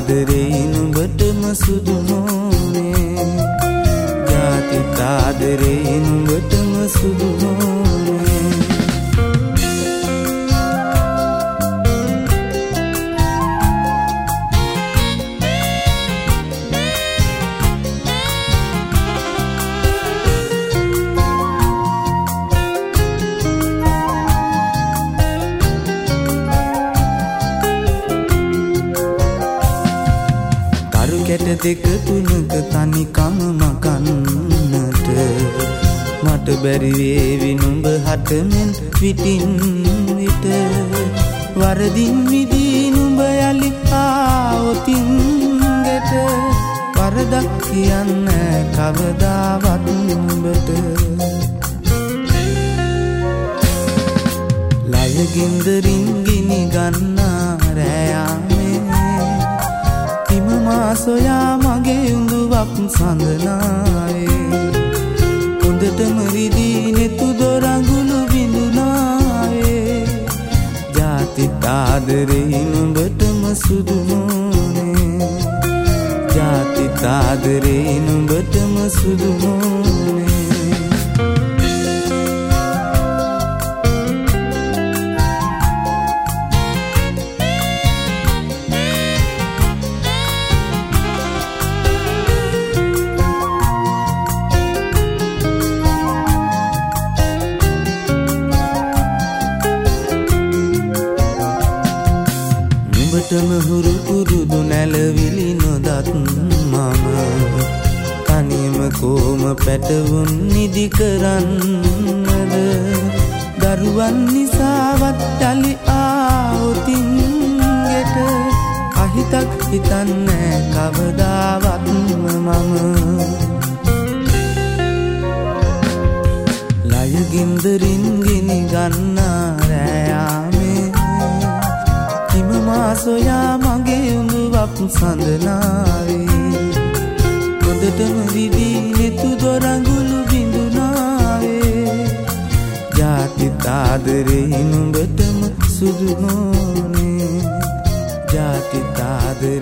ආදරේ නුඹටම සුදු නොනේ ජාතිත් ආදරේ නුඹටම සුදු නොනේ කැට දෙක තුනක තනිකම මකන්නට මට බැරි වේවි නුඹ හටමෙන් විටින් විට වරදින් විදී නුඹ යලි ආවොතින් ගෙට වරදක් කියන්නේ කවදාවත් නුඹට ලයගින්දරින් ගිනි ගන්නා රෑයාමේ සොයා මගේ උඳුවක් සඳනාවේ හොඳටම රිදී නෙතු දොරඟුළු බිඳුනාවේ ජාතිත් ආදරේ නුඹටම සුදු නොනේ ජාතිත් ආදරේ නුඹටම සුදු නොනේ හුරු පුරුදු නැලවිලි නොදත් මම තනියම කොම පැටවුන් නිදි කරන්නද දරුවන් නිසාවත් යලි ආවොතින් ගෙට අහිතක් හිතන්නේ කවදාවත් මම ලයගින්දරින් ගිනි ගන්නා රෑයාමේ සොයා මගේ උඳුවක් සඳනාවේ හොඳටම විදී නෙතු දොරඟුළු බිඳුනාවේ ජාතිත් ආදරේ නුඹටම සුදු නොනේ ජාතිත් ආදරේ